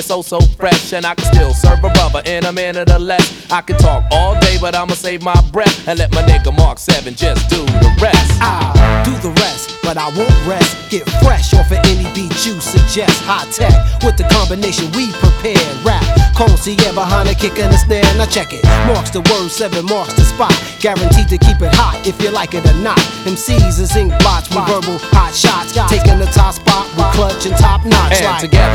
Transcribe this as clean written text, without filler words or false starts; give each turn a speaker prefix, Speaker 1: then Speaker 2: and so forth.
Speaker 1: so fresh, and I can still serve a brother in a minute or less. I can talk all day, but I'ma save my breath and let my nigga Mark 7 just do the rest.
Speaker 2: I'll do the rest, but I won't rest. Get fresh off of any beat you suggest. High tech with the combination we prepared. Rap, Concierge behind the kick and the snare. Now check it. Marks the word, 7 marks the spot. Guaranteed to keep it hot if you like it or not. MCs is ink blots with verbal hot shots. Taking the top spot with clutch and top notch.
Speaker 1: And
Speaker 2: like
Speaker 1: together